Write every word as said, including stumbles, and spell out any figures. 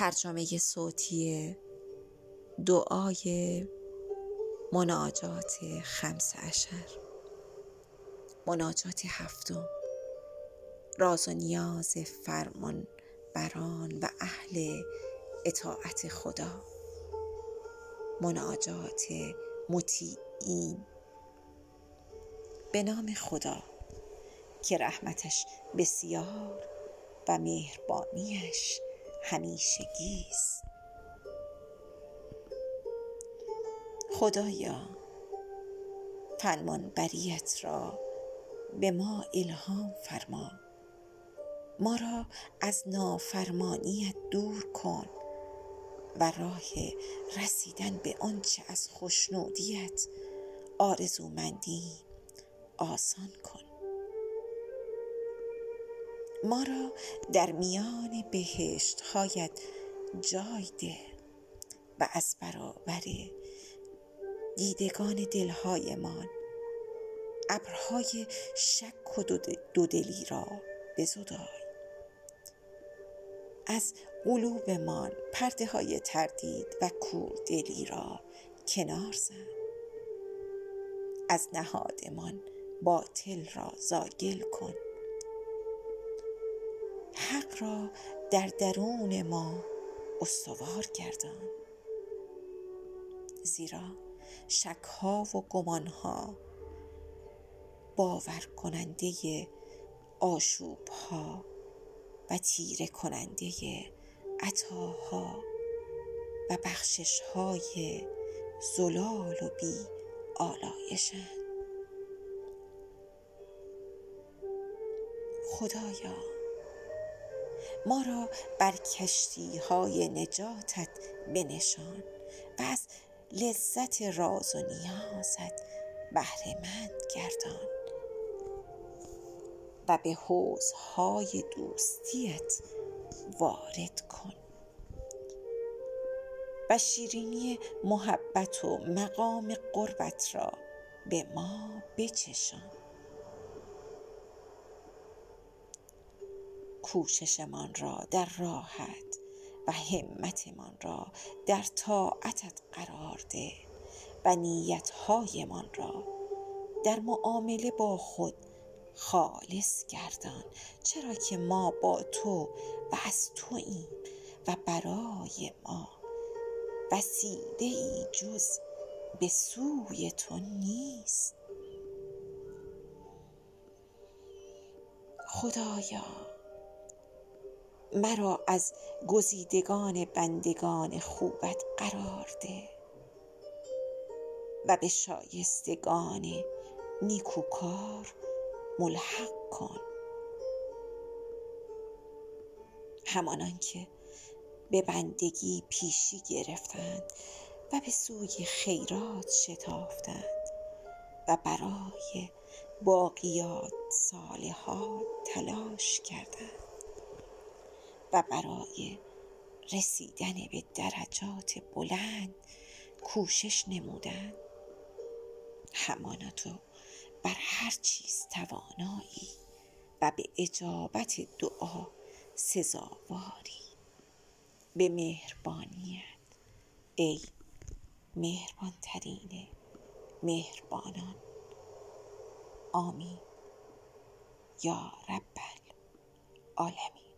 ترجمه صوتی دعای مناجات خمس عشر، مناجات هفتم. راز و نیاز فرمان بران و اهل اطاعت خدا. مناجات مطیعین. به نام خدا که رحمتش بسیار و مهربانیش همیشگی است. خدایا، فرمان بریت را به ما الهام فرما. ما را از نافرمانیت دور کن و راه رسیدن به آنچه از خوشنودیت آرزومندی آسان کن. ما را در میان بهشت‌هایت جای ده و از برابر دیدگان دلهایمان ابرهای شک و دودلی را بزدای. از قلوبمان پرده های تردید و کوردلی را کنار زن. از نهادمان باطل را زاگل کن. حق را در درون ما استوار گردان، زیرا شک‌ها و گمان‌ها باور کننده آشوب‌ها و تیره کننده عطاها و بخشش‌های زلال و بی آلایشند. خدایا، ما را بر کشتی‌های نجاتت بنشان و از لذت راز و نیازت بهره‌مند گردان و به حوض‌های دوستیت وارد کن و شیرینی محبت و مقام قربت را به ما بچشان. کوششمان را در راحت و همتمان را در طاعتت قرار ده و نیت‌هایمان را در معامله با خود خالص گردان، چرا که ما با تو و از توییم و برای ما وسیله‌ای جز به سوی تو نیست. خدایا، مرا از گزیدگان بندگان خوبت قرار ده و به شایستگان نیکوکار ملحق کن، همانان که به بندگی پیشی گرفتند و به سوی خیرات شتافتند و برای باقیات صالحات تلاش کردند و برای رسیدن به درجات بلند کوشش نمودند. همانا تو بر هر چیز توانایی و به اجابت دعا سزاواری. به مهربانیت ای مهربان ترین مهربانان. آمین یا رب العالمین.